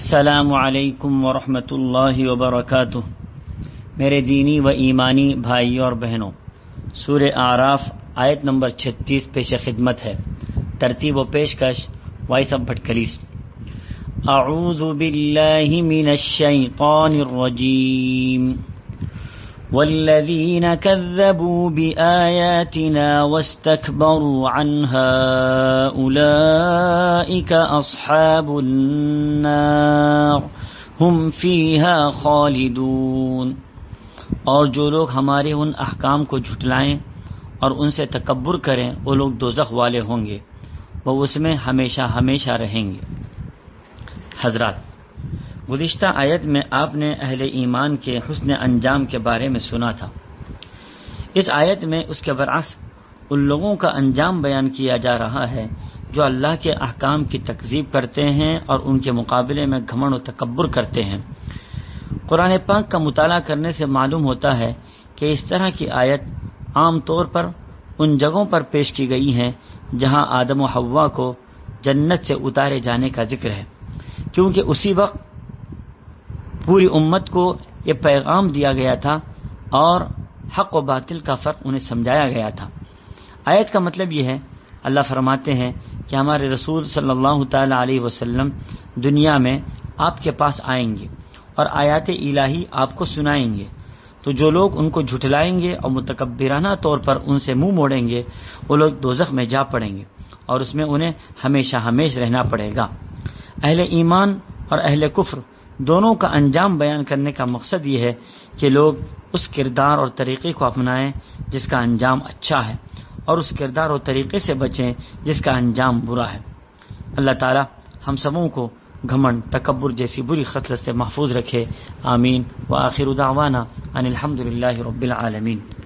السلام علیکم ورحمۃ اللہ وبرکاتہ۔ میرے دینی و ایمانی بھائیوں اور بہنوں، سورہ اعراف آیت نمبر 36 پیش خدمت ہے۔ ترتیب و پیشکش وائس آف بھٹکلیس۔ اعوذ باللہ من الشیطان الرجیم والذین کذبوا بآیاتنا واستکبروا عنها اولئک اصحاب النار ہم فیہا خالدون۔ اور جو لوگ ہمارے ان احکام کو جھٹلائیں اور ان سے تکبر کریں وہ لوگ دوزخ والے ہوں گے، وہ اس میں ہمیشہ ہمیشہ رہیں گے۔ حضرات، گزشتہ آیت میں آپ نے اہل ایمان کے حسن انجام کے بارے میں سنا تھا۔ اس آیت میں اس کے برعکس ان لوگوں کا انجام بیان کیا جا رہا ہے جو اللہ کے احکام کی تکذیب کرتے ہیں اور ان کے مقابلے میں گھمنڈ و تکبر کرتے ہیں۔ قرآن پاک کا مطالعہ کرنے سے معلوم ہوتا ہے کہ اس طرح کی آیت عام طور پر ان جگہوں پر پیش کی گئی ہیں جہاں آدم و حوا کو جنت سے اتارے جانے کا ذکر ہے، کیونکہ اسی وقت پوری امت کو یہ پیغام دیا گیا تھا اور حق و باطل کا فرق انہیں سمجھایا گیا تھا۔ آیت کا مطلب یہ ہے، اللہ فرماتے ہیں کہ ہمارے رسول صلی اللہ تعالی علیہ وسلم دنیا میں آپ کے پاس آئیں گے اور آیات الہی آپ کو سنائیں گے، تو جو لوگ ان کو جھٹلائیں گے اور متکبرانہ طور پر ان سے منہ موڑیں گے وہ لوگ دوزخ میں جا پڑیں گے اور اس میں انہیں ہمیشہ ہمیشہ رہنا پڑے گا۔ اہل ایمان اور اہل کفر دونوں کا انجام بیان کرنے کا مقصد یہ ہے کہ لوگ اس کردار اور طریقے کو اپنائیں جس کا انجام اچھا ہے اور اس کردار اور طریقے سے بچیں جس کا انجام برا ہے۔ اللہ تعالی ہم سبوں کو گھمنڈ، تکبر جیسی بری خصلت سے محفوظ رکھے، آمین۔ وآخر دعوانا ان الحمد للہ رب العالمین۔